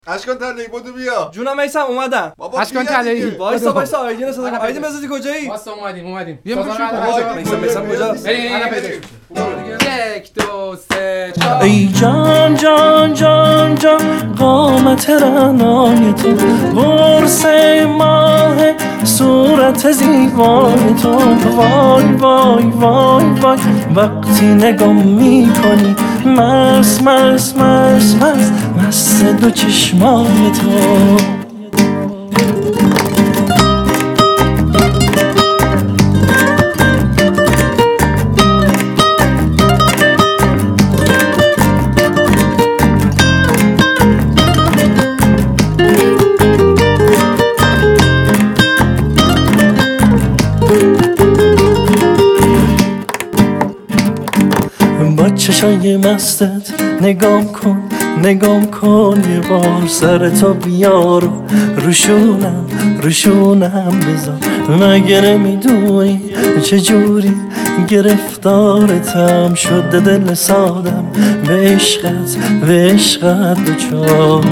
اشکان طلایی بودو بیا. جونم میسم اومدم. اشکان طلایی وایسا آیدین صدا کن. آیدین بزادی کجایی؟ واسه اومدیم. میسم کجاست؟ یک دو سه چهار. ای جان جان جان جان قامت رعنای تو، قرص ماه صورت زیبای تو، وای وای وای وای وقتی نگاه میکنی مست مست مست مست مست دو چشمای تو. با چشای مستت نگام کن یه بار، سرتو بیار و روشونم بذار. مگه نمیدونی چجوری گرفتارتم شده دل سادم به عشقت دوچار.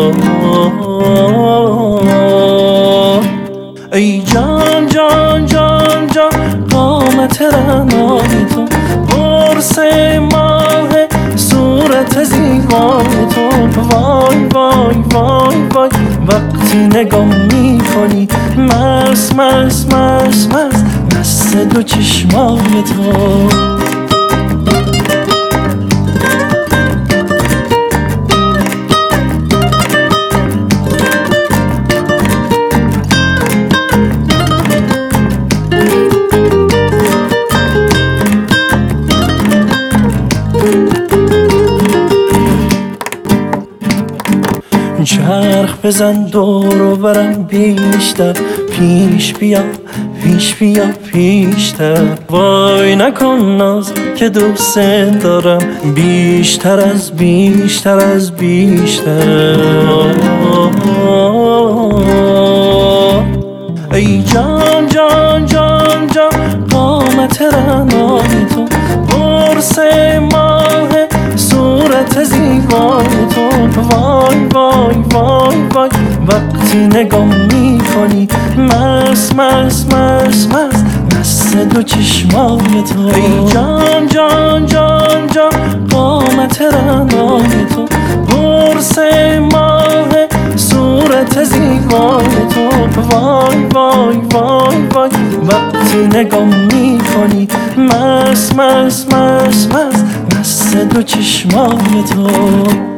ای جان جان جان جان قامت رعنای تو، قرص ماه صورت زیبای تو، وای وای وای وای وقتی نگاه میکنی مست مست مست مست مست دو چشمای تو. چرخ بزن دور و برم بیشتر، پیش بیا پیشتر. وای نکن ناز که دوست دارم بیشتر از بیشتر. ای جان جان جان جان قامت رعنای تو، قرص ماه صورت زیبای تو، وای وای وای وای وقتی نگاه میکنی مست مست مست مست مست دو چشمای تو. ای جان جان جان جان قامت رعنای تو، قرص ماه صورت زیبای تو، وای وای وای وای وقتی نگاه میکنی مست مست مست مست مست دو چشمای تو.